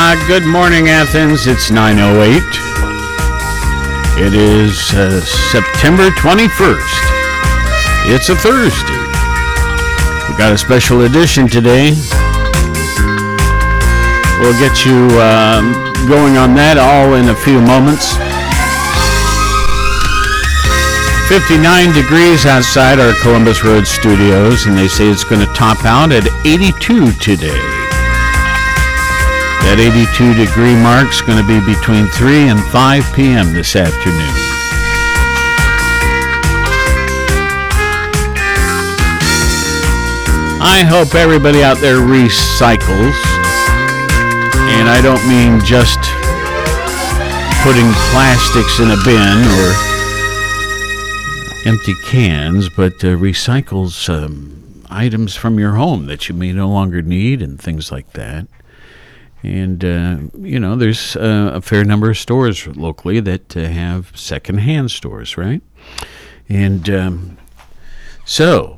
Good morning, Athens. It's 9:08. It is September 21st. It's a Thursday. We got a special edition today. We'll get you going on that all in a few moments. 59 degrees outside our Columbus Road studios, and they say it's going to top out at 82 today. That 82 degree mark's going to be between 3 and 5 p.m. this afternoon. I hope everybody out there recycles, and I don't mean just putting plastics in a bin or empty cans, but recycles items from your home that you may no longer need and things like that. And, there's a fair number of stores locally that have secondhand stores, right? And so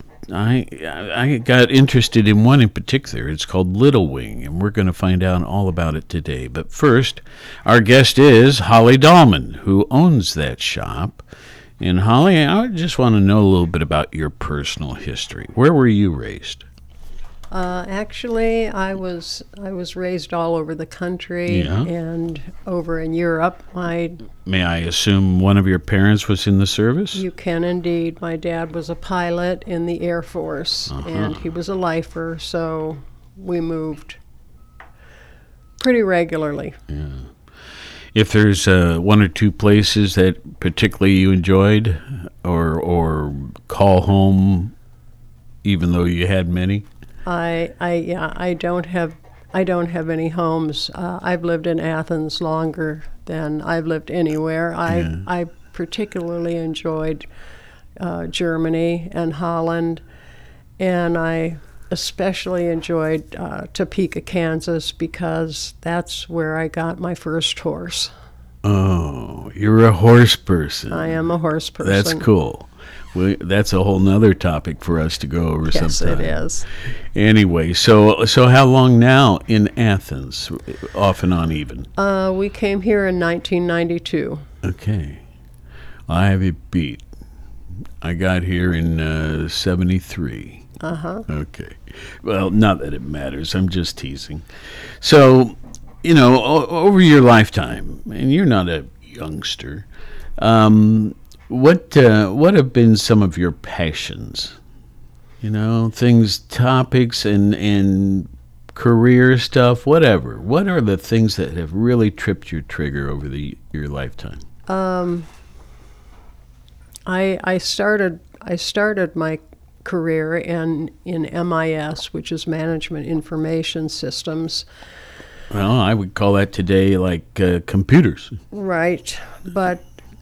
I got interested in one in particular. It's called Little Wing, and we're going to find out all about it today. But first, our guest is Holly Dahlman, who owns that shop. And Holly, I just want to know a little bit about your personal history. Where were you raised? Actually, I was raised all over the country and over in Europe. May I assume one of your parents was in the service? You can indeed. My dad was a pilot in the Air Force, and he was a lifer, so we moved pretty regularly. Yeah. If there's one or two places that particularly you enjoyed, or call home, even though you had many. I don't have any homes. I've lived in Athens longer than I've lived anywhere. I particularly enjoyed Germany and Holland, and I especially enjoyed Topeka, Kansas, because that's where I got my first horse. Oh, you're a horse person. I am a horse person. That's cool. That's a whole nother topic for us to go over sometime. Yes, it is. Anyway, so how long now in Athens, off and on even? We came here in 1992. Okay. I have it beat. I got here in 73. Okay. Well, not that it matters. I'm just teasing. So, over your lifetime, and you're not a youngster, what have been some of your passions? Things, topics, and career stuff, whatever. What are the things that have really tripped your trigger over your lifetime? I started my career in MIS, which is Management Information Systems. Well, I would call that today like computers. Right, but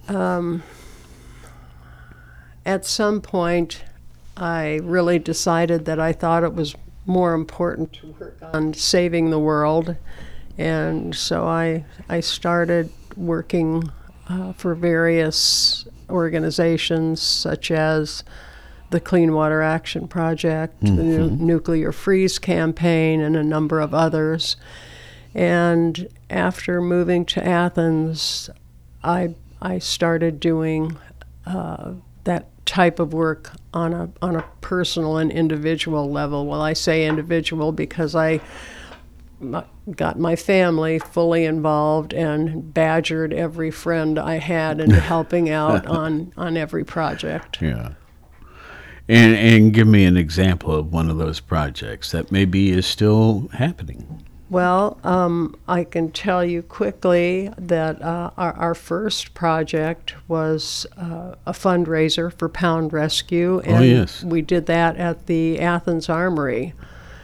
at some point, I really decided that I thought it was more important to work on saving the world, and so I started working for various organizations such as the Clean Water Action Project, the Nuclear Freeze Campaign, and a number of others. And after moving to Athens, I started doing that type of work on a personal and individual level. Well, I say individual because I got my family fully involved and badgered every friend I had into helping out on every project. Yeah. And give me an example of one of those projects that maybe is still happening. Well, I can tell you quickly that our first project was a fundraiser for Pound Rescue, and we did that at the Athens Armory.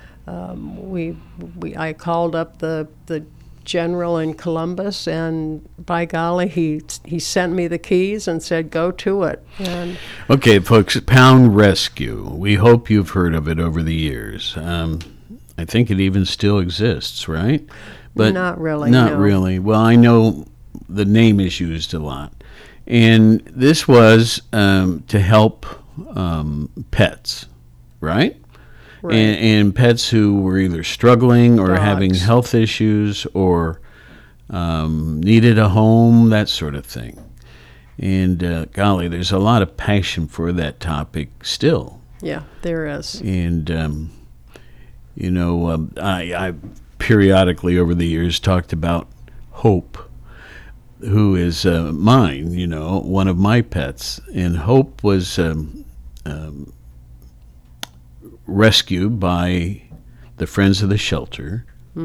I called up the general in Columbus, and by golly, he sent me the keys and said, "Go to it." And okay, folks, Pound Rescue. We hope you've heard of it over the years. I think it even still exists, right? But not really. Not really. Well, I know the name is used a lot. And this was to help pets, right? Right. and pets who were either struggling or having Dogs. health issues or needed a home, that sort of thing. And golly, there's a lot of passion for that topic still. Yeah, there is. And I periodically over the years talked about Hope, who is mine, one of my pets. And Hope was rescued by the Friends of the Shelter,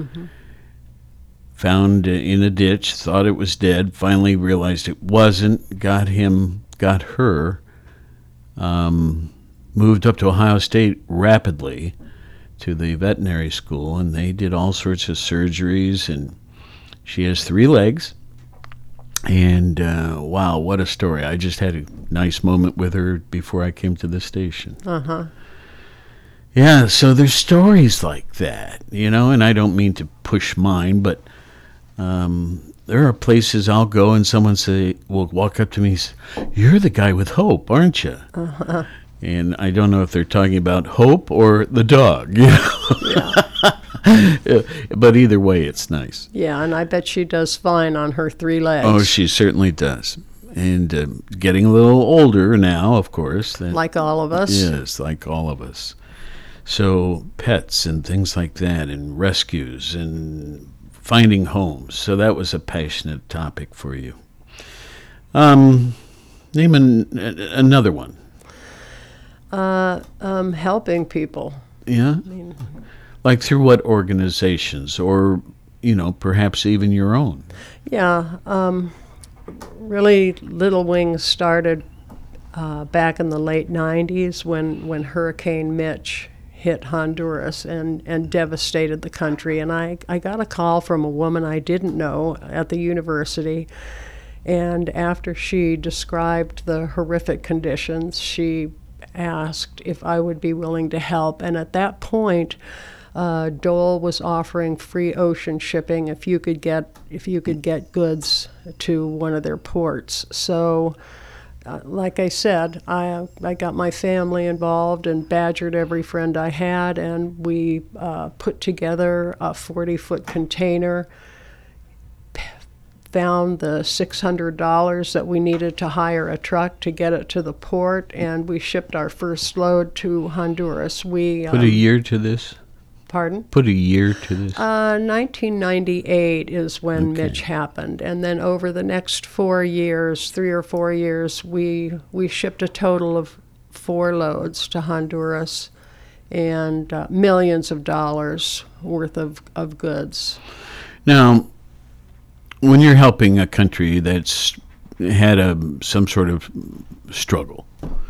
found in a ditch, thought it was dead, finally realized it wasn't, got her, moved up to Ohio State rapidly to the veterinary school, and they did all sorts of surgeries, and she has 3 legs. And wow, what a story. I just had a nice moment with her before I came to the station. Yeah, so there's stories like that, and I don't mean to push mine, but there are places I'll go and someone will walk up to me and say, "You're the guy with Hope, aren't you?" And I don't know if they're talking about Hope or the dog, But either way, it's nice. Yeah, and I bet she does fine on her 3 legs. Oh, she certainly does. And getting a little older now, of course. Like all of us. Yes, like all of us. So pets and things like that, and rescues and finding homes. So that was a passionate topic for you. Name another one. Helping people. Yeah? Like through what organizations, or, perhaps even your own? Yeah, really Little Wings started back in the late 90s when Hurricane Mitch hit Honduras and devastated the country. And I got a call from a woman I didn't know at the university. And after she described the horrific conditions, she asked if I would be willing to help. And at that point, Dole was offering free ocean shipping if you could get goods to one of their ports. So, like I said, I got my family involved and badgered every friend I had, and we put together a 40-foot container, found the $600 that we needed to hire a truck to get it to the port, and we shipped our first load to Honduras. We Put a year to this? Pardon? Put a year to this? 1998 is when Mitch happened. And then over the next 3 or 4 years, we shipped a total of 4 loads to Honduras and millions of dollars worth of goods. Now, when you're helping a country that's had some sort of struggle,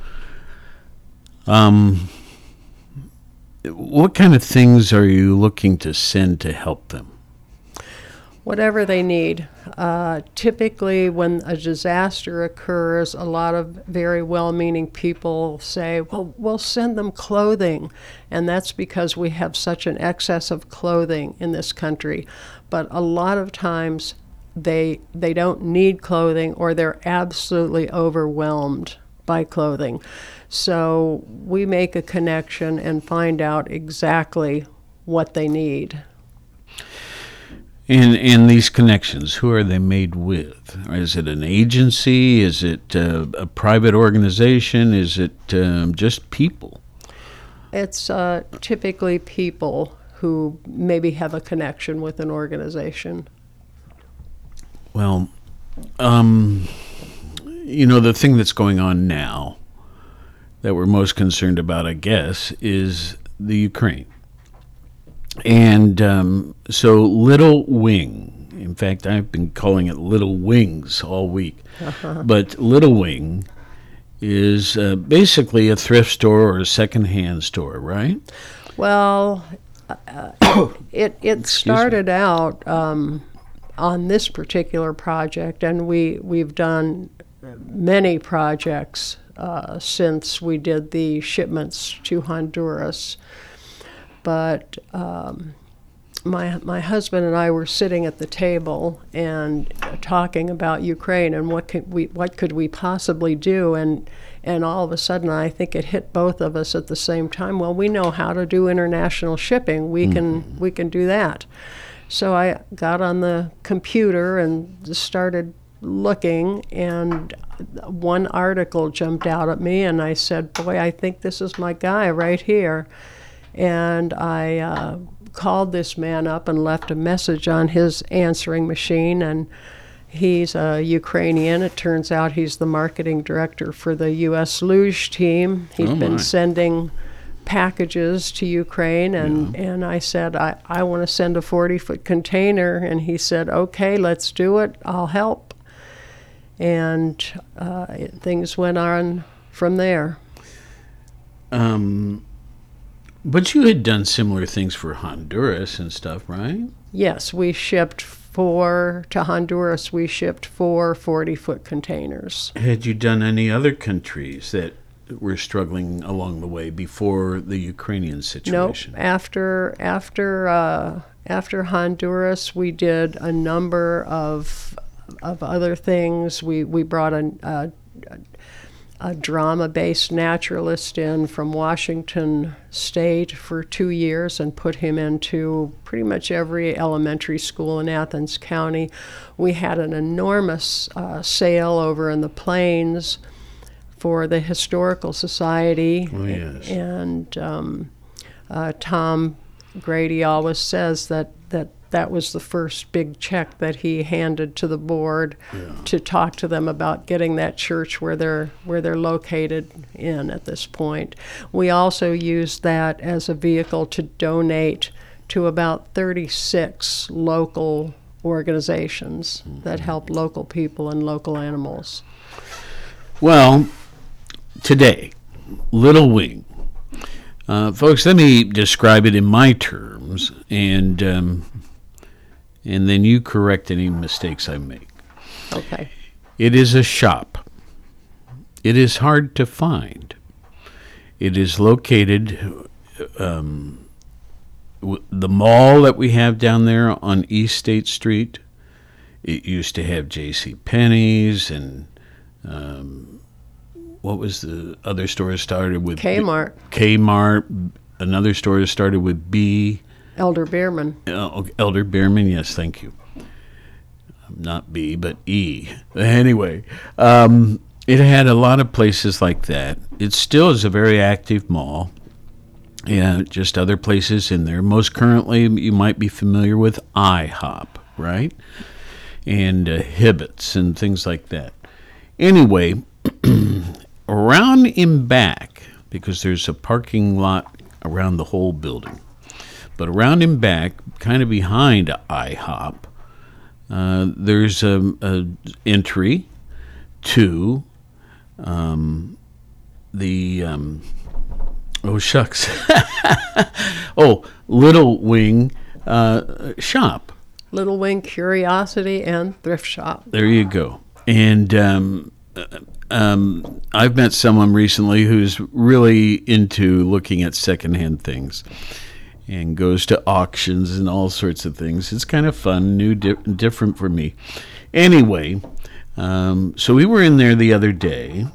what kind of things are you looking to send to help them? Whatever they need. Typically, when a disaster occurs, a lot of very well-meaning people say, well, we'll send them clothing. And that's because we have such an excess of clothing in this country. But a lot of times, they don't need clothing, or they're absolutely overwhelmed by clothing. So we make a connection and find out exactly what they need. And these connections, who are they made with? Is it an agency? Is it a private organization? Is it just people? It's typically people who maybe have a connection with an organization. Well, the thing that's going on now that we're most concerned about, I guess, is the Ukraine. And so Little Wing, in fact, I've been calling it Little Wings all week, but Little Wing is basically a thrift store or a secondhand store, right? Well, it started out on this particular project, and we've done many projects since we did the shipments to Honduras. But my husband and I were sitting at the table and talking about Ukraine and what could we possibly do, and all of a sudden I think it hit both of us at the same time. Well, we know how to do international shipping. We can do that. So I got on the computer and started looking, and one article jumped out at me, and I said, boy, I think this is my guy right here. And I called this man up and left a message on his answering machine, and he's a Ukrainian. It turns out he's the marketing director for the U.S. luge team. He'd been sending packages to Ukraine, and I said, I want to send a 40-foot container, and he said, okay, let's do it. I'll help. And things went on from there. But you had done similar things for Honduras and stuff, right? Yes, we shipped to Honduras. We shipped 4 40-foot containers. Had you done any other countries that were struggling along the way before the Ukrainian situation? Nope. After Honduras, we did a number of other things. We brought a drama-based naturalist in from Washington State for 2 years and put him into pretty much every elementary school in Athens County. We had an enormous sale over in the Plains for the Historical Society. Oh, yes. And Tom Grady always says that was the first big check that he handed to the board to talk to them about getting that church where they're located in at this point. We also used that as a vehicle to donate to about 36 local organizations that help local people and local animals. Well, today, Little Wing. Folks, let me describe it in my terms, and then you correct any mistakes I make. Okay. It is a shop. It is hard to find. It is located, the mall that we have down there on East State Street, it used to have J.C. Penney's and what was the other store started with? Kmart. Kmart. Another store started with B. Elder Beerman. Elder Beerman, yes, thank you. Not B, but E. Anyway, it had a lot of places like that. It still is a very active mall. Yeah, just other places in there. Most currently, you might be familiar with IHOP, right? And Hibbett's and things like that. Anyway, around in back, because there's a parking lot around the whole building, but around in back, kind of behind IHOP, there's a entry to the Little Wing shop. Little Wing Curiosity and Thrift Shop. There you go. And I've met someone recently who's really into looking at secondhand things and goes to auctions and all sorts of things. It's kind of fun, new, different for me. Anyway, so we were in there the other day,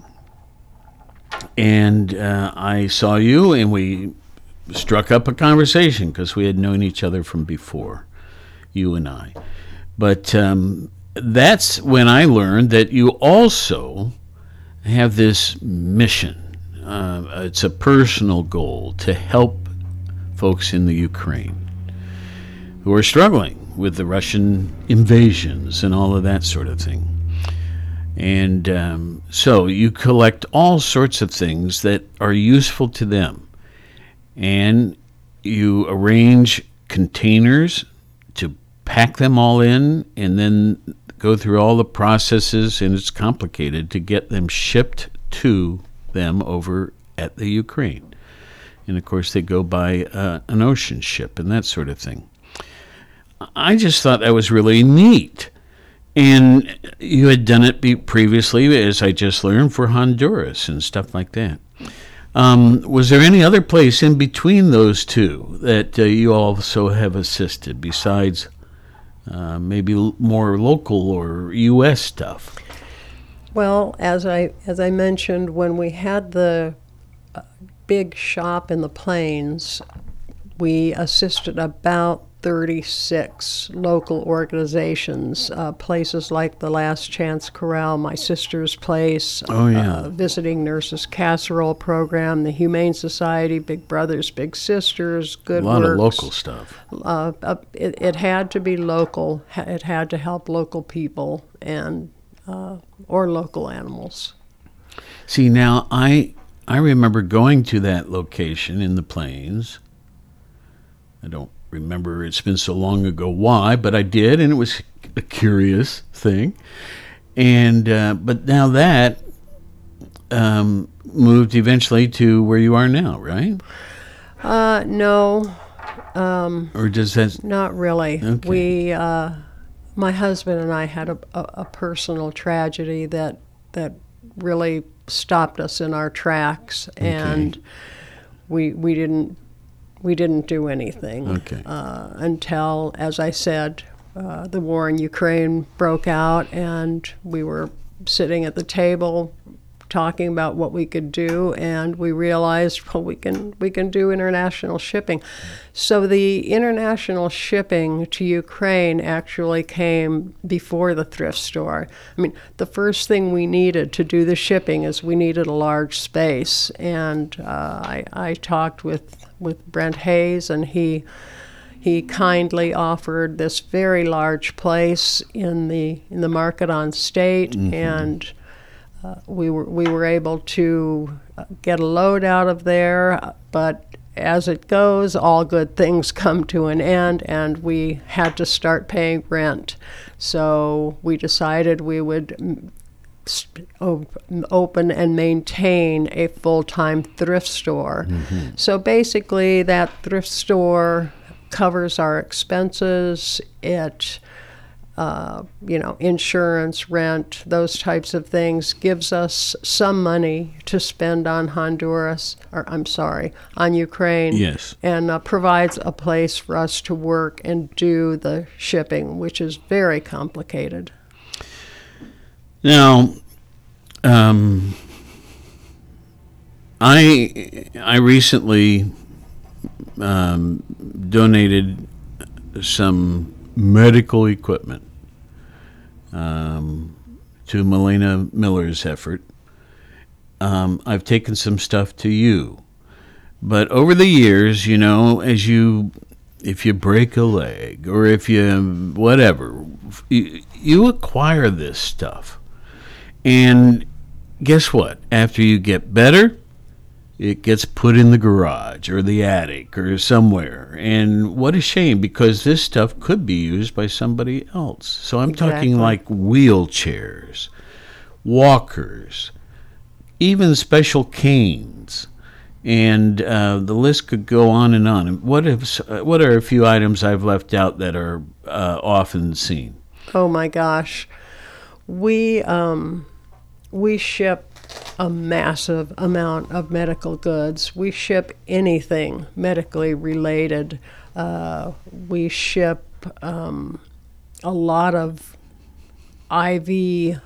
and I saw you, and we struck up a conversation because we had known each other from before, you and I. But that's when I learned that you also have this mission. It's a personal goal to help folks in the Ukraine who are struggling with the Russian invasions and all of that sort of thing. And so you collect all sorts of things that are useful to them. And you arrange containers to pack them all in and then go through all the processes, and it's complicated to get them shipped to them over at the Ukraine. And of course they go by an ocean ship and that sort of thing. I just thought that was really neat. And you had done it previously, as I just learned, for Honduras and stuff like that. Was there any other place in between those two that you also have assisted besides maybe more local or U.S. stuff? Well, as I mentioned, when we had the big shop in the Plains, we assisted about 36 local organizations, places like the Last Chance Corral, My Sister's Place, Visiting Nurses Casserole Program, the Humane Society, Big Brothers, Big Sisters, Good A lot Works. of local stuff. It had to be local. It had to help local people and or local animals. See, now I remember going to that location in the Plains. I don't remember, it's been so long ago why, but I did, and it was a curious thing. And but now that moved eventually to where you are now, right? No. Or does that? Not really. Okay. We, my husband and I had a personal tragedy that really stopped us in our tracks, and we didn't do anything until, as I said, the war in Ukraine broke out, and we were sitting at the table talking about what we could do, and we realized, well, we can do international shipping. So the international shipping to Ukraine actually came before the thrift store. I mean, the first thing we needed to do the shipping is we needed a large space, and I talked with Brent Hayes, and he kindly offered this very large place in the Market on State, and we were able to get a load out of there, but as it goes, all good things come to an end, and we had to start paying rent. So we decided we would open and maintain a full-time thrift store. So basically, that thrift store covers our expenses. It insurance, rent, those types of things, gives us some money to spend on on Ukraine. Yes. And provides a place for us to work and do the shipping, which is very complicated. Now, I recently donated some medical equipment to Melina Miller's effort. I've taken some stuff to you, but over the years, if you break a leg or if you whatever, you acquire this stuff, and guess what? After you get better, it gets put in the garage or the attic or somewhere. And what a shame, because this stuff could be used by somebody else. So I'm talking like wheelchairs, walkers, even special canes. And the list could go on and on. And what are a few items I've left out that are often seen? Oh my gosh. We ship a massive amount of medical goods. We ship anything medically related. We ship a lot of IV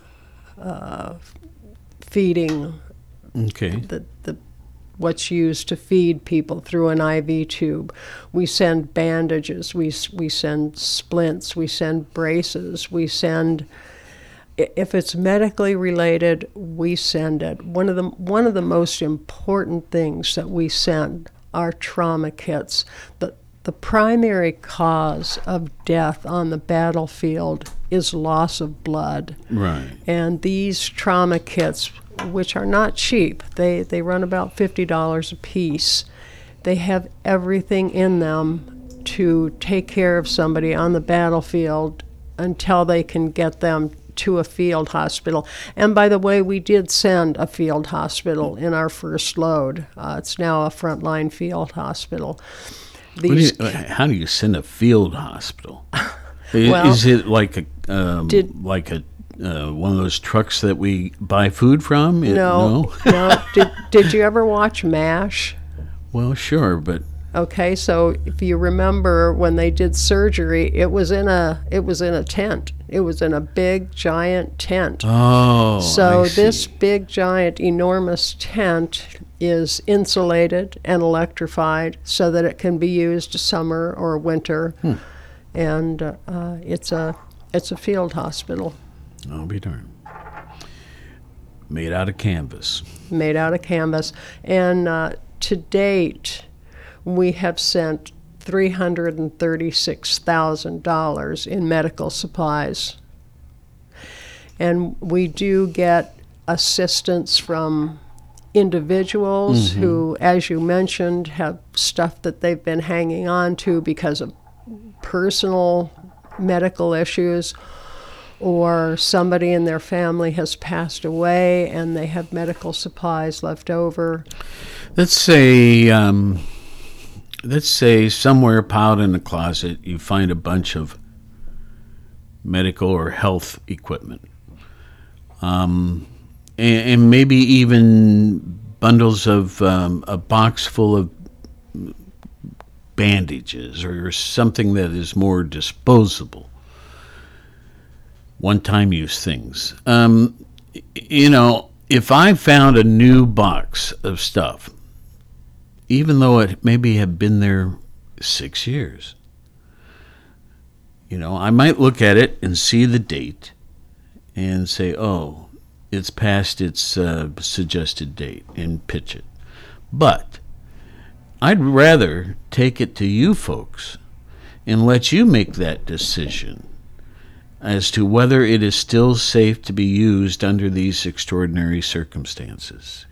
feeding. Okay. What's used to feed people through an IV tube. We send bandages. We send splints. We send braces. We send. If it's medically related, we send it. One of the most important things that we send are trauma kits. The primary cause of death on the battlefield is loss of blood. Right. And these trauma kits, which are not cheap, they run about $50 a piece. They have everything in them to take care of somebody on the battlefield until they can get them to a field hospital. And by the way, we did send a field hospital in our first load. It's now a frontline field hospital. How do you send a field hospital? Is it like a one of those trucks that we buy food from? No, no. Did you ever watch MASH? Well, sure, but Okay, so if you remember when they did surgery, it was in a tent. It was in a big giant tent. oh, So I see. this big giant enormous tent is insulated and electrified so that it can be used summer or winter. And it's a field hospital I'll be darned. Made out of canvas. made out of canvas. And to date, we have sent $336,000 in medical supplies. And we do get assistance from individuals who, as you mentioned, have stuff that they've been hanging on to because of personal medical issues, or somebody in their family has passed away and they have medical supplies left over. Let's say somewhere piled in the closet you find a bunch of medical or health equipment, and maybe even bundles of a box full of bandages or something that is more disposable, one-time use things. If I found a new box of stuff, even though it maybe had been there 6 years, I might look at it and see the date and say, oh, it's past its suggested date, and pitch it. But I'd rather take it to you folks and let you make that decision as to whether it is still safe to be used under these extraordinary circumstances.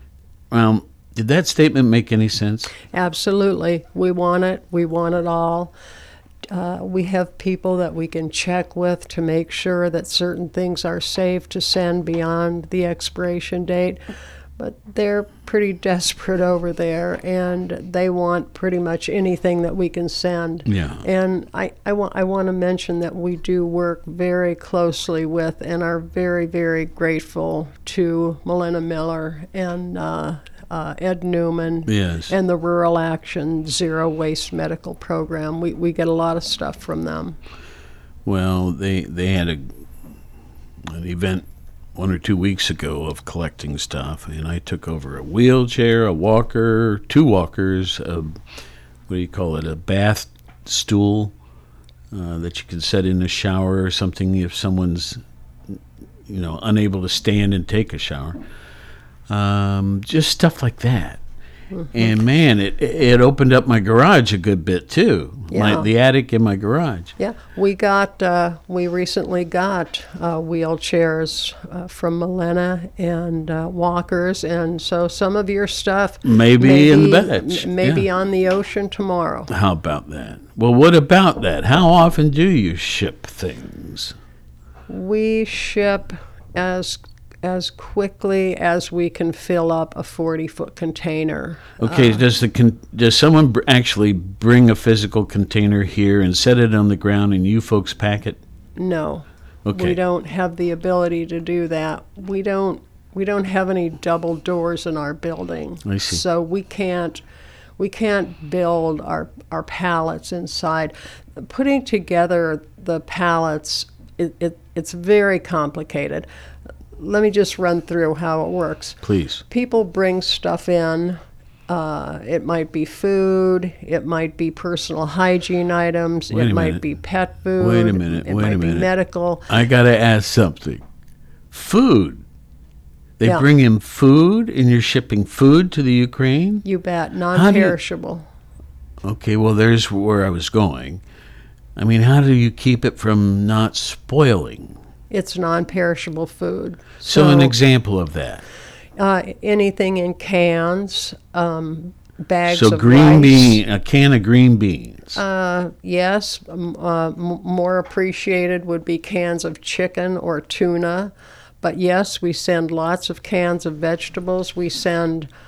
Did that statement make any sense? Absolutely. We want it. We want it all. We have people that we can check with to make sure that certain things are safe to send beyond the expiration date. But they're pretty desperate over there, and they want pretty much anything that we can send. Yeah. And I want to mention that we do work very closely with and are very, very grateful to Melina Miller and Ed Newman, Yes. and the Rural Action Zero Waste Medical Program. We get a lot of stuff from them. Well, they had an event 1 or 2 weeks ago of collecting stuff, and I took over a wheelchair, a walker, 2 walkers, what do you call it, a bath stool that you can set in the shower or something if someone's unable to stand and take a shower. Just stuff like that. And man, it opened up my garage a good bit too. Yeah. The attic in my garage. Yeah, we recently got wheelchairs from Melina and walkers, and so some of your stuff Maybe in the batch. maybe Yeah. on the ocean tomorrow. How about that? Well, what about that? How often do you ship things? We ship as quickly as we can fill up a 40-foot container. Okay, does someone actually bring a physical container here and set it on the ground and you folks pack it? No. Okay. We don't have the ability to do that. We don't have any double doors in our building. I see. So we can't build our pallets inside. Putting together the pallets, it's very complicated. Let me just run through how it works. Please. People bring stuff in. It might be food. It might be personal hygiene items. Wait a It might minute. be pet food. Wait a minute, It wait a might be minute. medical. I got to ask something. Food. They Yeah. bring in food and you're shipping food to the Ukraine? You bet. Non-perishable. Okay, well, there's where I was going. I mean, how do you keep it from not spoiling? It's non-perishable food. So an example of that. Anything in cans, bags So of green rice. a can of green beans. Yes, more appreciated would be cans of chicken or tuna. But yes, we send lots of cans of vegetables. We send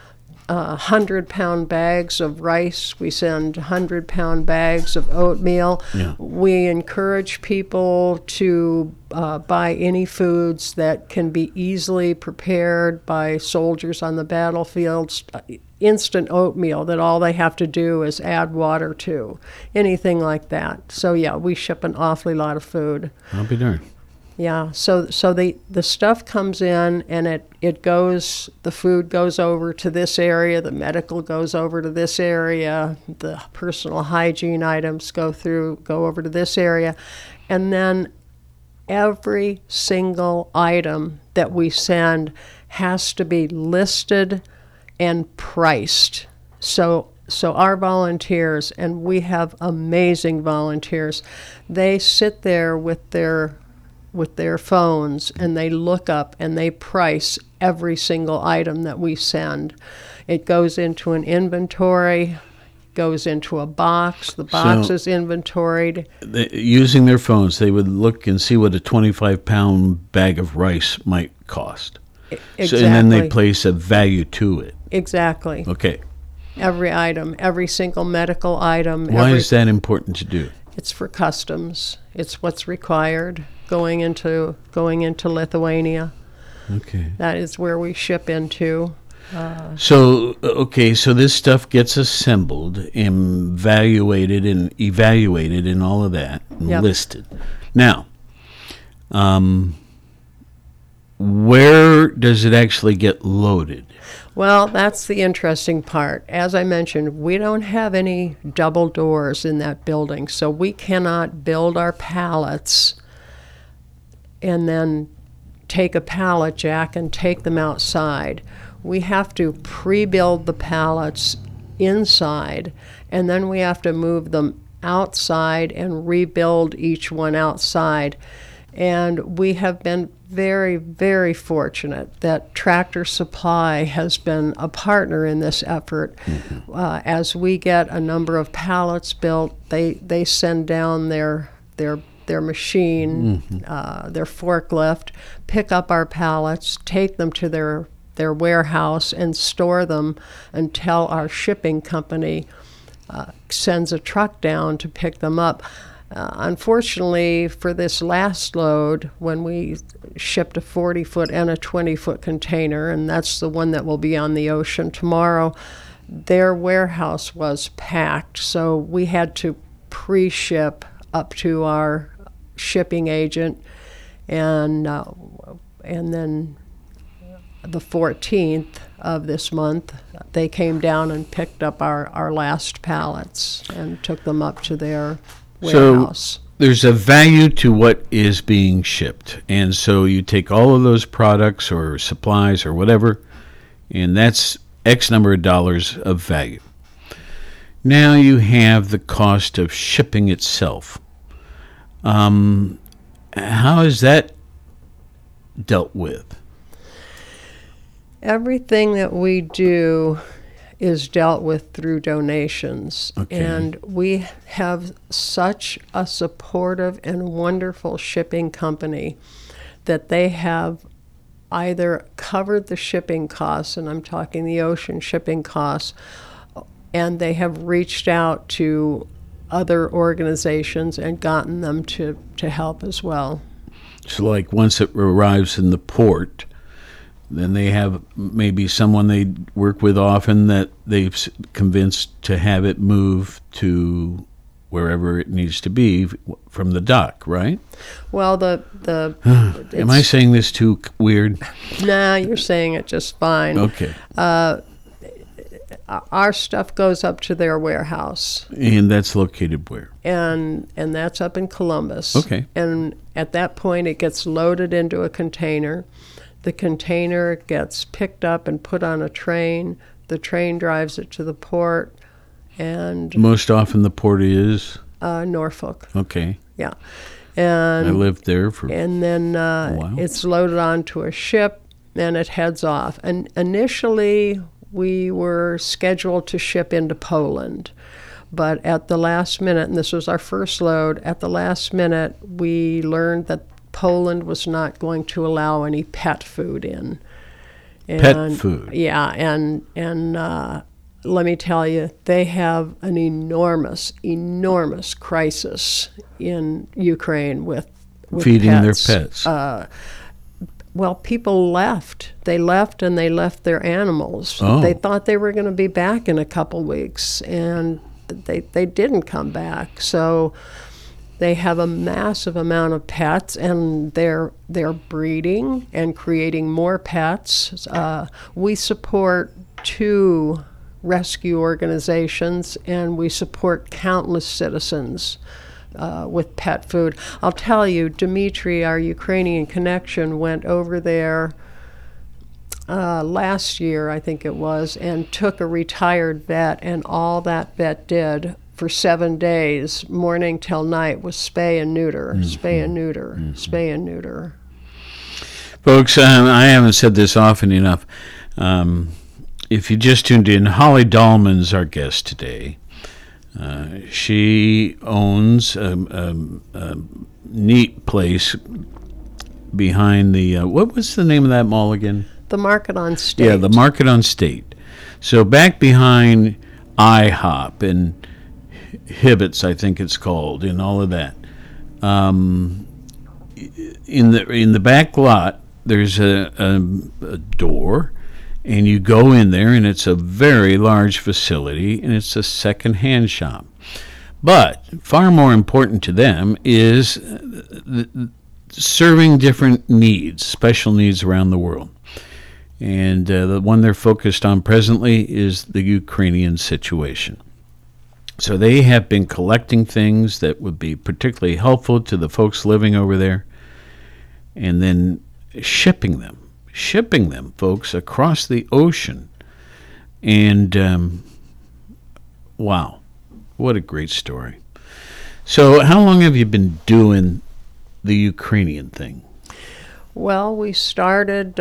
100-pound bags of rice. We send 100-pound bags of oatmeal. Yeah. We encourage people to buy any foods that can be easily prepared by soldiers on the battlefields. Instant oatmeal that all they have to do is add water to. Anything like that. So, yeah, we ship an awfully lot of food. I'll be darned. Yeah, so the stuff comes in and the food goes over to this area, the medical goes over to this area, the personal hygiene items go over to this area, and then every single item that we send has to be listed and priced. So our volunteers, and we have amazing volunteers, they sit there with their phones and they look up and they price every single item that we send. It goes into an inventory, goes into a box. The box is inventoried. Using their phones, they would look and see what a 25-pound bag of rice might cost. Exactly. So, and then they place a value to it. Exactly. Okay. Every item, every single medical item. Why is that important to do? It's for customs. It's what's required going into Lithuania. Okay. That is where we ship into. So this stuff gets assembled, evaluated and all of that, and Yep. listed. Now, where does it actually get loaded? Well, that's the interesting part. As I mentioned, we don't have any double doors in that building, so we cannot build our pallets and then take a pallet jack and take them outside. We have to pre-build the pallets inside, and then we have to move them outside and rebuild each one outside. And we have been very, very fortunate that Tractor Supply has been a partner in this effort. Mm-hmm. As we get a number of pallets built, they send down their machine, Mm-hmm. their forklift, pick up our pallets, take them to their warehouse, and store them until our shipping company sends a truck down to pick them up. Unfortunately, for this last load, when we shipped a 40-foot and a 20-foot container, and that's the one that will be on the ocean tomorrow, their warehouse was packed, so we had to pre-ship up to our shipping agent, and then the 14th of this month, they came down and picked up our last pallets and took them up to their warehouse. So there's a value to what is being shipped, and so you take all of those products or supplies or whatever, and that's X number of dollars of value. Now you have the cost of shipping itself. How is that dealt with? Everything that we do is dealt with through donations. Okay. And we have such a supportive and wonderful shipping company that they have either covered the shipping costs, and I'm talking the ocean shipping costs, and they have reached out to other organizations and gotten them to help as well. So like once it arrives in the port, then they have maybe someone they work with often that they've convinced to have it move to wherever it needs to be from the dock, right? Well, Am I saying this too weird? Nah, you're saying it just fine. Okay. Our stuff goes up to their warehouse. And that's located where? And that's up in Columbus. Okay. And at that point, it gets loaded into a container. The container gets picked up and put on a train. The train drives it to the port, and Most often the port is? Norfolk. Okay. Yeah. I And lived there for and then while. it's loaded onto a ship, and it heads off. And initially, we were scheduled to ship into Poland. But at the last minute, and this was our first load, at the last minute, we learned that Poland was not going to allow any pet food in. Pet food. Yeah, and let me tell you, they have an enormous crisis in Ukraine with Feeding pets. their pets. Well, people left. They left, and they left their animals. Oh. They thought they were going to be back in a couple weeks, and they didn't come back. So they have a massive amount of pets, and they're breeding and creating more pets. We support 2 rescue organizations, and we support countless citizens with pet food. I'll tell you, Dmitry, our Ukrainian connection, went over there last year, I think it was, and took a retired vet, and all that vet did for 7 days, morning till night, was spay and neuter, spay and neuter, spay and neuter. Folks, I haven't said this often enough. If you just tuned in, Holly Dahlman's our guest today. She owns a neat place behind the, what was the name of that mall again? The Market on State. Yeah, the Market on State. So back behind IHOP and Hibbett's, I think it's called, and all of that. In the back lot, there's a door, and you go in there, and it's a very large facility, and it's a second-hand shop. But far more important to them is serving different needs, special needs around the world. And the one they're focused on presently is the Ukrainian situation. So they have been collecting things that would be particularly helpful to the folks living over there, and then shipping them, folks, across the ocean. And wow, what a great story. So how long have you been doing the Ukrainian thing? Well, we started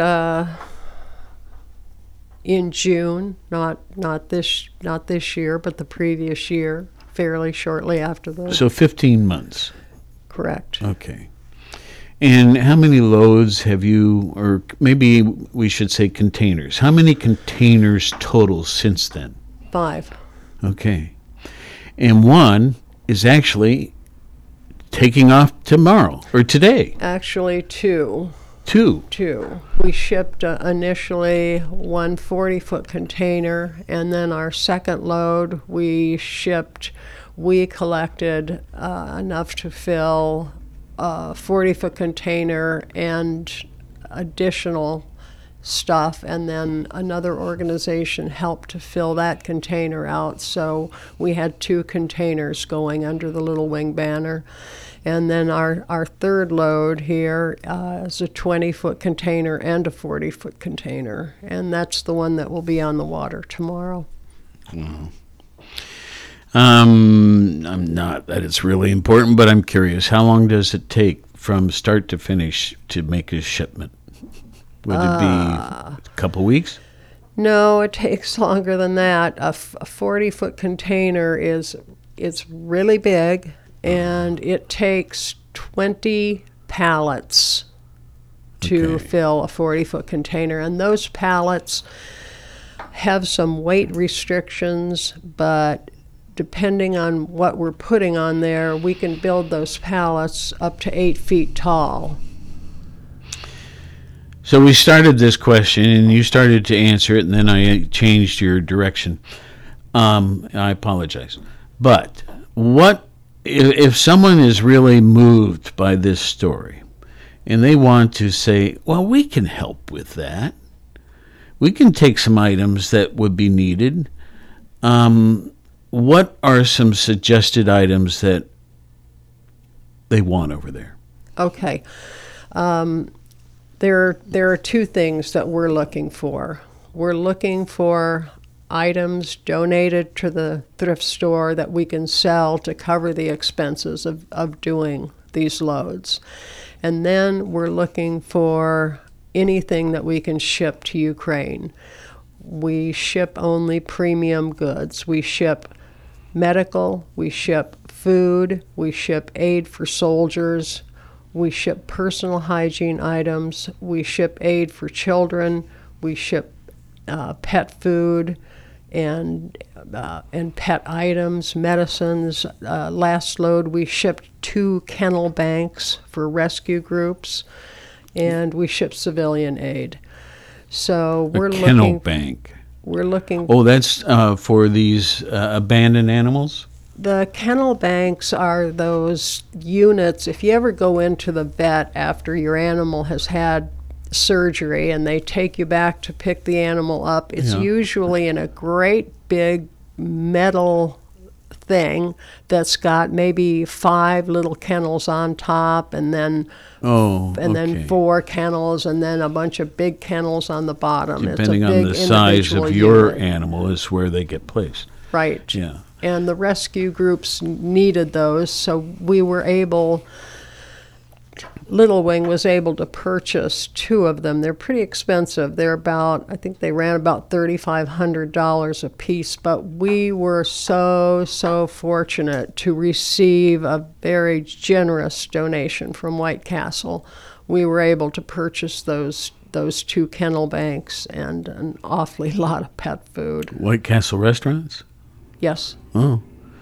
in June, not this year, but the previous year, fairly shortly after the. So 15 months. Correct. Okay. And how many loads have you, or maybe we should say containers, how many containers total since then? 5. Okay. And one is actually taking off tomorrow, or today. Actually, 2. 2. We shipped initially one 40-foot container, and then our second load we collected enough to fill a 40-foot container and additional stuff, and then another organization helped to fill that container out. So we had 2 containers going under the Little Wing banner. And then our third load here is a 20-foot container and a 40-foot container. And that's the one that will be on the water tomorrow. Wow. I'm not that it's really important, but I'm curious. How long does it take from start to finish to make a shipment? Would it be a couple weeks? No, it takes longer than that. A 40-foot container it's really big, and it takes 20 pallets to fill a 40-foot container. And those pallets have some weight restrictions, but depending on what we're putting on there, we can build those pallets up to 8 feet tall. So we started this question, and you started to answer it, and then I changed your direction. I apologize. But what if someone is really moved by this story, and they want to say, well, we can help with that. We can take some items that would be needed. What are some suggested items that they want over there? Okay. There are 2 things that we're looking for. We're looking for items donated to the thrift store that we can sell to cover the expenses of doing these loads. And then we're looking for anything that we can ship to Ukraine. We ship only premium goods. We ship medical, we ship food, we ship aid for soldiers, we ship personal hygiene items, we ship aid for children, we ship pet food and pet items, medicines. Last load we shipped 2 kennel banks for rescue groups, and we shipped civilian aid. So we're kennel looking. bank. We're looking. Oh, that's for these abandoned animals? The kennel banks are those units. If you ever go into the vet after your animal has had surgery and they take you back to pick the animal up, it's usually in a great big metal thing that's got maybe 5 little kennels on top, and then then 4 kennels, and then a bunch of big kennels on the bottom. Depending it's a big on the size of your unit. animal is where they get placed. Right. Yeah. And the rescue groups needed those, so we were able, Little Wing was able to purchase 2 of them. They're pretty expensive. They're I think they ran about $3,500 a piece, but we were so fortunate to receive a very generous donation from White Castle. We were able to purchase those 2 kennel banks and an awfully lot of pet food. White Castle Restaurants? Yes. Oh.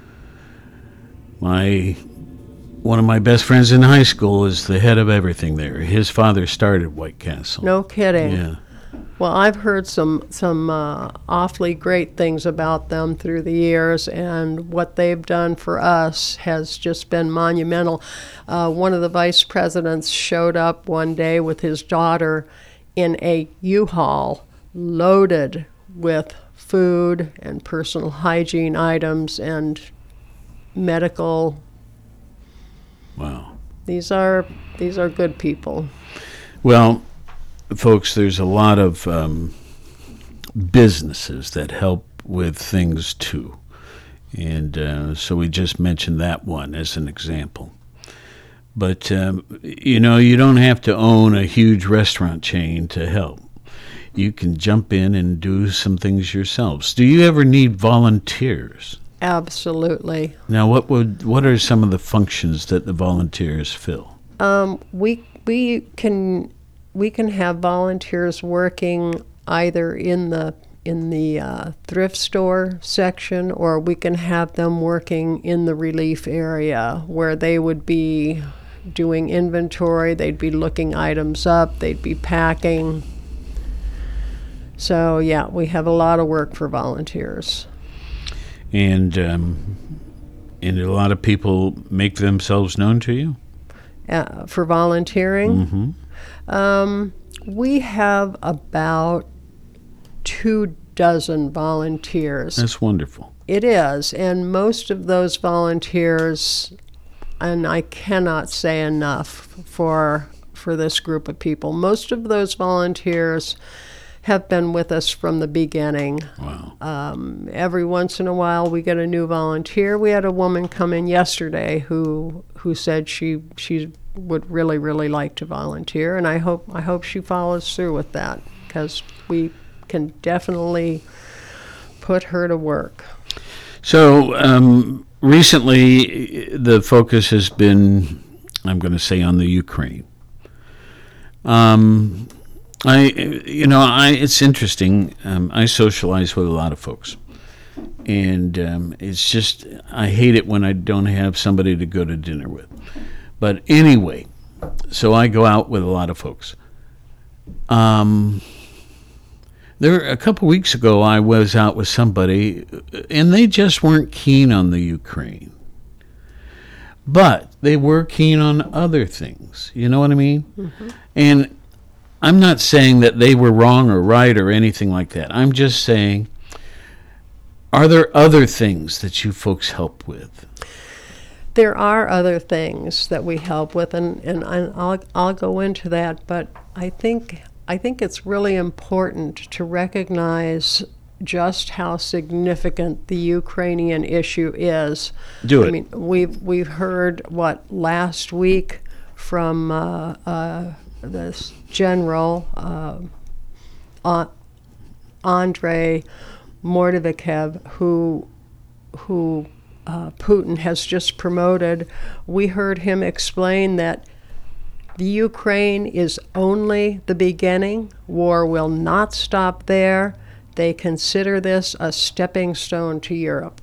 One of my best friends in high school is the head of everything there. His father started White Castle. No kidding. Yeah. Well, I've heard some awfully great things about them through the years, and what they've done for us has just been monumental. One of the vice presidents showed up one day with his daughter in a U-Haul loaded with food and personal hygiene items and medical. Wow. These are good people. Well, folks, there's a lot of businesses that help with things too. And so we just mentioned that one as an example. But, you don't have to own a huge restaurant chain to help. You can jump in and do some things yourselves. Do you ever need volunteers? Absolutely. Now, what are some of the functions that the volunteers fill? We can have volunteers working either in the thrift store section, or we can have them working in the relief area where they would be doing inventory, they'd be looking items up, they'd be packing. So, yeah, we have a lot of work for volunteers. And a lot of people make themselves known to you? For volunteering? Mm-hmm. We have about 24 volunteers. That's wonderful. It is, and most of those volunteers, and I cannot say enough for this group of people, most of those volunteers have been with us from the beginning. Wow. Every once in a while we get a new volunteer. We had a woman come in yesterday who said she would really, really like to volunteer, and I hope she follows through with that, because we can definitely put her to work. So recently the focus has been, I'm going to say, on the Ukraine. It's interesting. I socialize with a lot of folks, and it's just, I hate it when I don't have somebody to go to dinner with. But anyway, so I go out with a lot of folks. A couple weeks ago, I was out with somebody, and they just weren't keen on the Ukraine. But they were keen on other things. You know what I mean? Mm-hmm. And I'm not saying that they were wrong or right or anything like that. I'm just saying, are there other things that you folks help with? There are other things that we help with, and I'll go into that. But I think it's really important to recognize just how significant the Ukrainian issue is. Do it. I mean, we've heard last week from this general Andrei Mordovikev, who Putin has just promoted. We heard him explain that The Ukraine is only the beginning. War will not stop there. They consider this a stepping stone to Europe.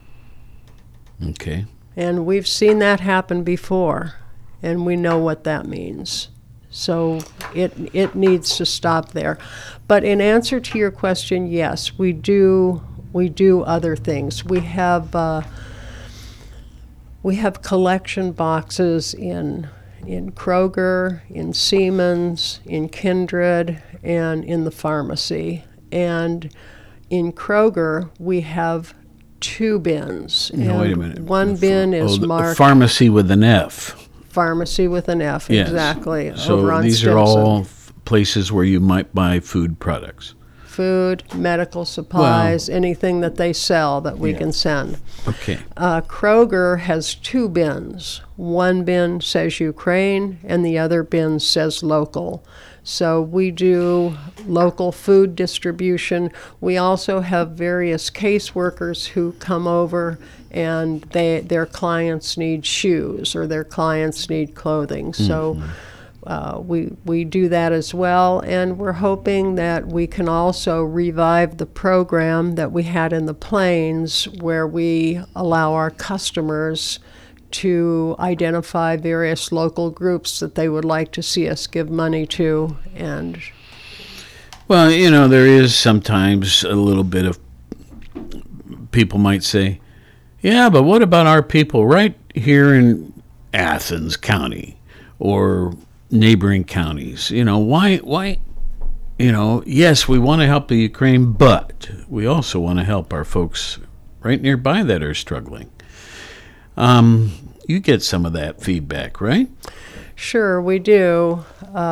Okay. And we've seen that happen before, and we know what that means. So it needs to stop there. But in answer to your question, yes, we do other things. We have collection boxes in Kroger, in Siemens, in Kindred, and in the pharmacy. And in Kroger, we have 2 bins. No, wait a minute. One bin is marked pharmacy with an F. Pharmacy with an F, Yes. exactly. So over on these Stimson. are all places where you might buy food products. Food, medical supplies, anything that they sell that we can send. Okay. Kroger has 2 bins. One bin says Ukraine, and the other bin says local. So we do local food distribution. We also have various caseworkers who come over, and their clients need shoes or their clients need clothing. So we do that as well, and we're hoping that we can also revive the program that we had in the Plains, where we allow our customers to identify various local groups that they would like to see us give money to. And Well, there is sometimes a little bit of, people might say, yeah, but what about our people right here in Athens County or neighboring counties? Why, yes, we want to help the Ukraine, but we also want to help our folks right nearby that are struggling. You get some of that feedback, right? sure, we do.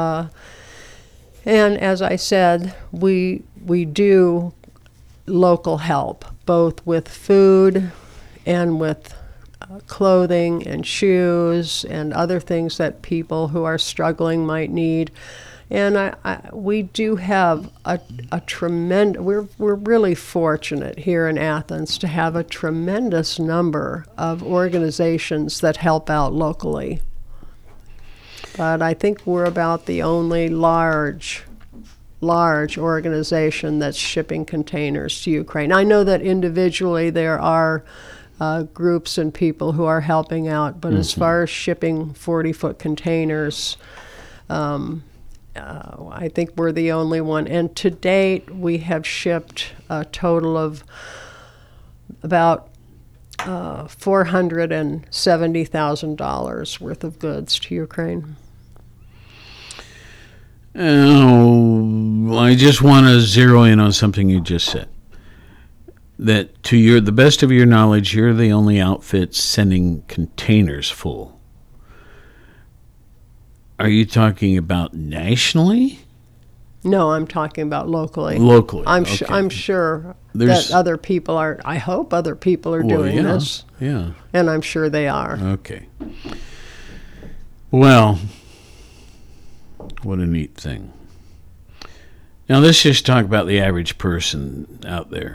And as I said, we do local help, both with food and with clothing and shoes and other things that people who are struggling might need. And we do have a tremendous, we're really fortunate here in Athens to have a tremendous number of organizations that help out locally. But I think we're about the only large organization that's shipping containers to Ukraine. I know that individually there are groups and people who are helping out, but as far as shipping 40-foot containers, I think we're the only one. And to date, we have shipped a total of about $470,000 worth of goods to Ukraine. Oh, I just want to zero in on something you just said. That to the best of your knowledge, you're the only outfit sending containers full. Are you talking about nationally? No, I'm talking about locally. Locally, I'm okay. I'm sure There's- that other people are. I hope other people are doing yeah, this, Yeah. and I'm sure they are. Okay. Well, what a neat thing. Now let's just talk about the average person out there.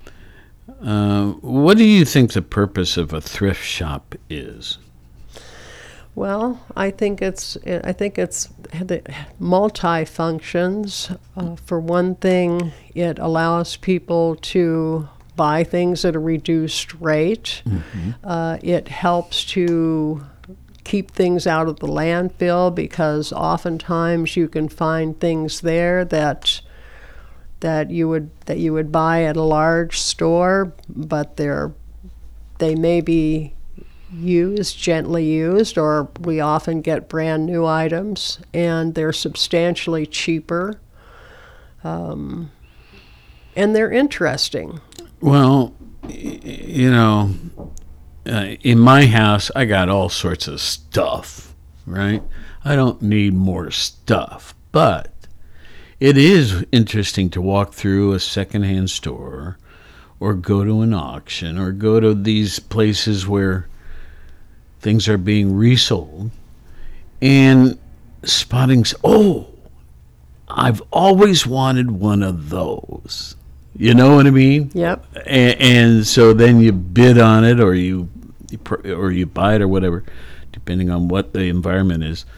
What do you think the purpose of a thrift shop is? Well, I think it's the multi-functions. For one thing, it allows people to buy things at a reduced rate. It helps to keep things out of the landfill, because oftentimes you can find things there that you would buy at a large store, but they may be gently used, or we often get brand new items, and they're substantially cheaper, and they're interesting. Well, in my house, I got all sorts of stuff, right? I don't need more stuff, but it is interesting to walk through a secondhand store or go to an auction or go to these places where things are being resold and spotting, I've always wanted one of those. You know what I mean? Yep. And so then you bid on it, or you buy it, or whatever, depending on what the environment is.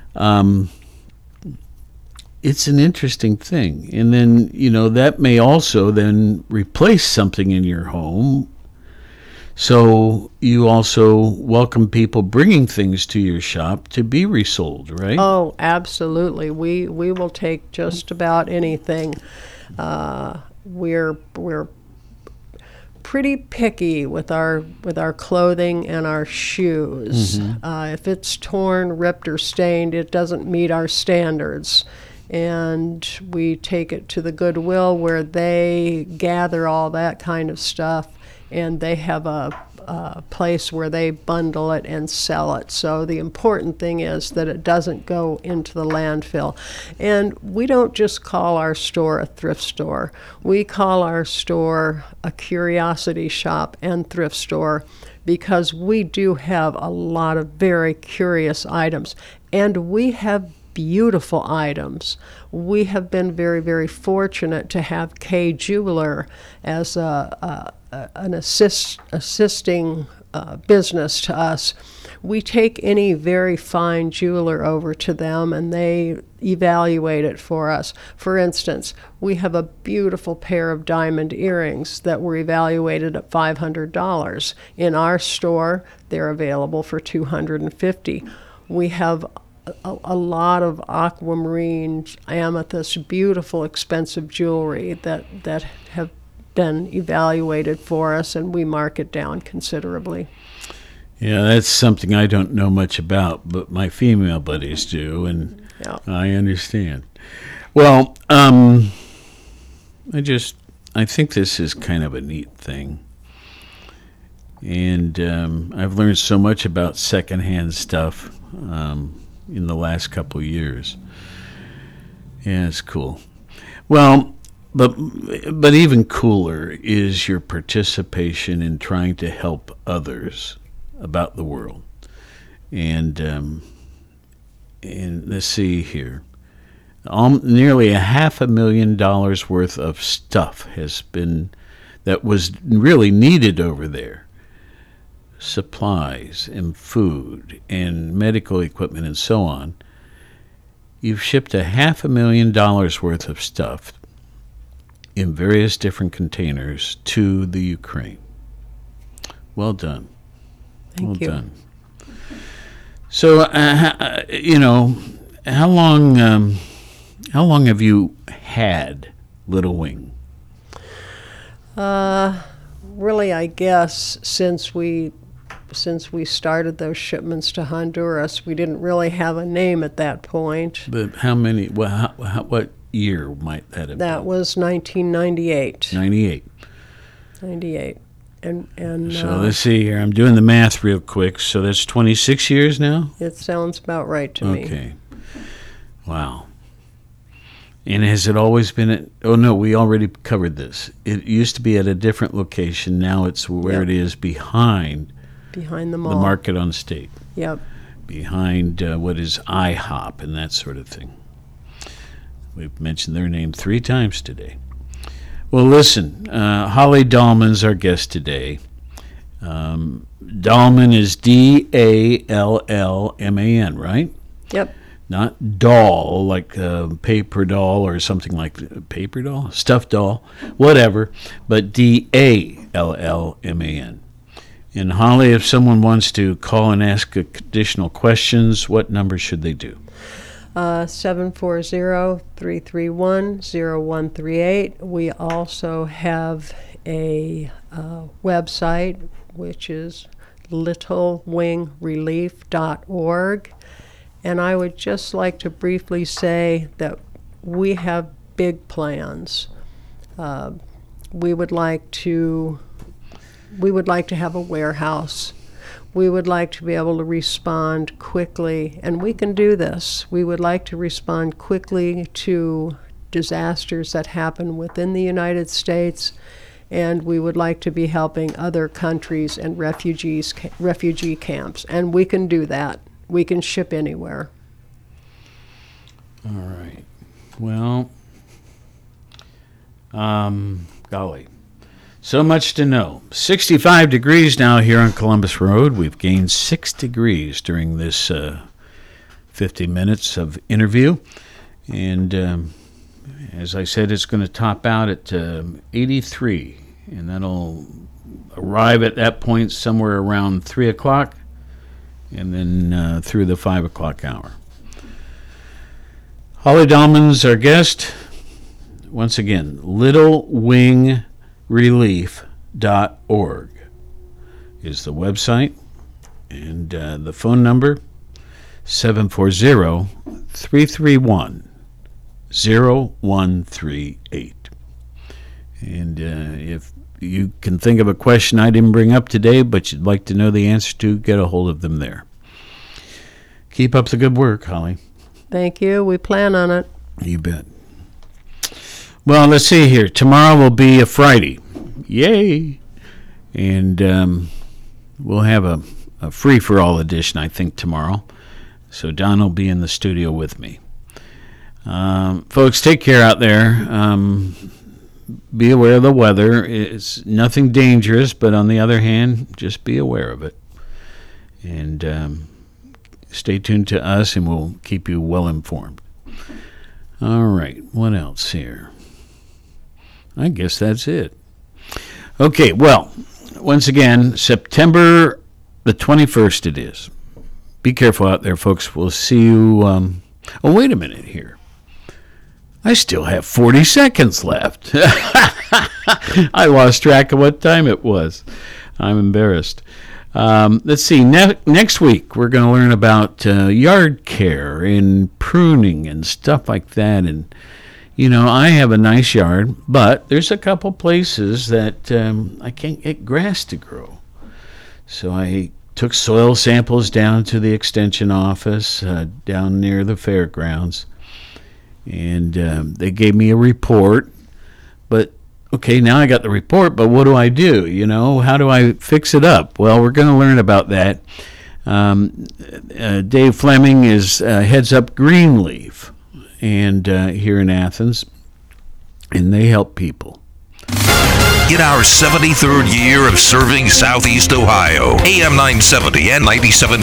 It's an interesting thing. And then, that may also then replace something in your home. So you also welcome people bringing things to your shop to be resold, right? Oh, absolutely. We will take just about anything. We're pretty picky with our clothing and our shoes. If it's torn, ripped, or stained, it doesn't meet our standards. And we take it to the Goodwill where they gather all that kind of stuff, and they have a place where they bundle it and sell it. So the important thing is that it doesn't go into the landfill. And we don't just call our store a thrift store. We call our store a curiosity shop and thrift store because we do have a lot of very curious items. And we have beautiful items. We have been very, very fortunate to have Kay Jeweler as an assisting business to us. We take any very fine jeweler over to them and they evaluate it for us. For instance, we have a beautiful pair of diamond earrings that were evaluated at $500. In our store, they're available for $250. We have a lot of aquamarine, amethyst, beautiful, expensive jewelry that have been evaluated for us, and we mark it down considerably. Yeah, that's something I don't know much about, but my female buddies do, and I understand. Well, I think this is kind of a neat thing. And I've learned so much about secondhand stuff in the last couple of years. Yeah, it's cool. Well, but even cooler is your participation in trying to help others about the world. And let's see here. Nearly $500,000 worth of stuff that was really needed over there. Supplies and food and medical equipment and so on. You've shipped $500,000 worth of stuff in various different containers to the Ukraine. Well done. Thank you. Well done. So, how long have you had Little Wing? Really, I guess since we started those shipments to Honduras, we didn't really have a name at that point. But how many? Well, what year might that have been? That was 1998. 98. And so let's see here. I'm doing the math real quick. So that's 26 years now? It sounds about right to me. Okay. Wow. And has it always been at... Oh, no, we already covered this. It used to be at a different location. Now it's where it is behind the mall. The Market on State. Yep. Behind what is IHOP and that sort of thing. We've mentioned their name 3 times today. Well, listen, Holly Dahlman's our guest today. Dahlman is Dallman, right? Yep. Not doll, like paper doll or something like paper doll, stuffed doll, whatever, but Dallman. And Holly, if someone wants to call and ask additional questions, what number should they do? 740-331-0138. We also have a website, which is littlewingrelief.org. And I would just like to briefly say that we have big plans. We would like to have a warehouse. We would like to be able to respond quickly, and we can do this. We would like to respond quickly to disasters that happen within the United States, and we would like to be helping other countries and refugee camps, and we can do that. We can ship anywhere. All right. Well, golly. So much to know. 65 degrees now here on Columbus Road. We've gained 6 degrees during this 50 minutes of interview. And as I said, it's going to top out at 83. And that'll arrive at that point somewhere around 3 o'clock. And then through the 5 o'clock hour. Holly Dahlman's our guest. Once again, littlewingrelief.org is the website. And the phone number, 740-331-0138. And if you can think of a question I didn't bring up today, but you'd like to know the answer to, get a hold of them there. Keep up the good work, Holly. Thank you. We plan on it. You bet. Well, let's see here. Tomorrow will be a Friday. Yay! And we'll have a free-for-all edition, I think, tomorrow. So Don will be in the studio with me. Folks, take care out there. Be aware of the weather. It's nothing dangerous, but on the other hand, just be aware of it. And stay tuned to us, and we'll keep you well informed. All right, what else here? I guess that's it. Okay, well, once again, September the 21st it is. Be careful out there, folks. We'll see you. Oh, wait a minute here. I still have 40 seconds left. I lost track of what time it was. I'm embarrassed. Let's see. Next week, we're going to learn about yard care and pruning and stuff like that. And, I have a nice yard, but there's a couple places that I can't get grass to grow. So I took soil samples down to the extension office down near the fairgrounds. And they gave me a report. But, okay, now I got the report, but what do I do? How do I fix it up? Well, we're going to learn about that. Dave Fleming heads up Greenleaf and here in Athens, and they help people. In our 73rd year of serving Southeast Ohio, AM 970 and 97.